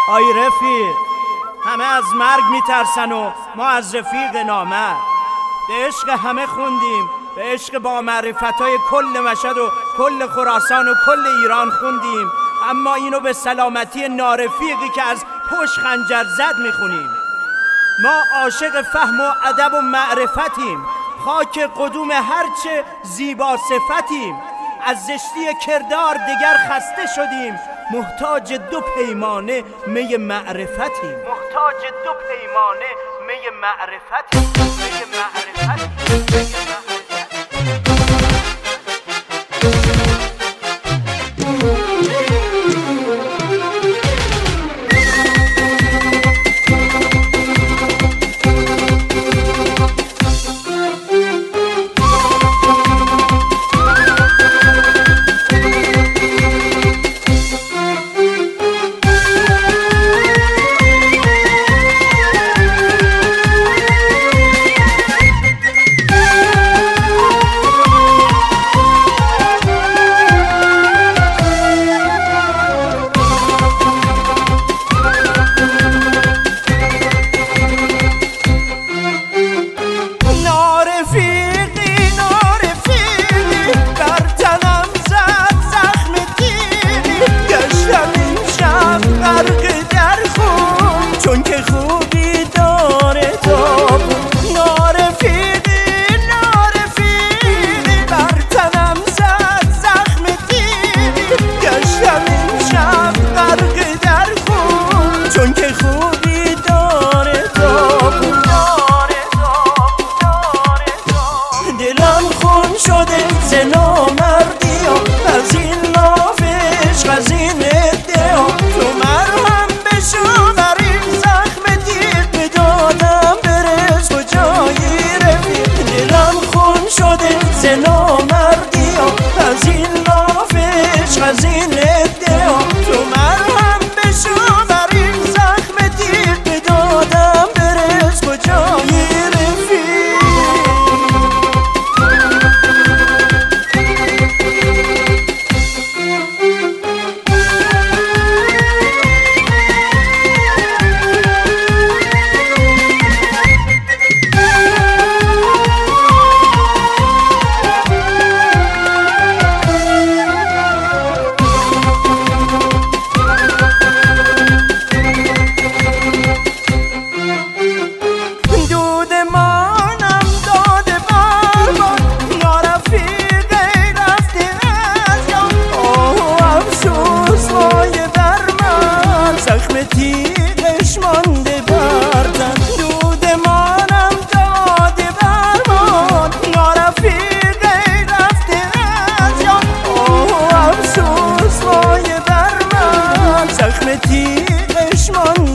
آی رفیق، همه از مرگ میترسن و ما از رفیق نامرد. به عشق همه خوندیم، به عشق با معرفتای کل مشهد و کل خراسان و کل ایران خوندیم، اما اینو به سلامتی نارفیقی که از پشت خنجر زد میخونیم. ما عاشق فهم و ادب و معرفتیم، خاک قدوم هرچه زیبا صفتیم. از زشتی کردار دیگر خسته شدیم، محتاج دو پیمانه می معرفتیم. محتاج دو پیمانه می معرفتیم. می معرفتیم. تیغش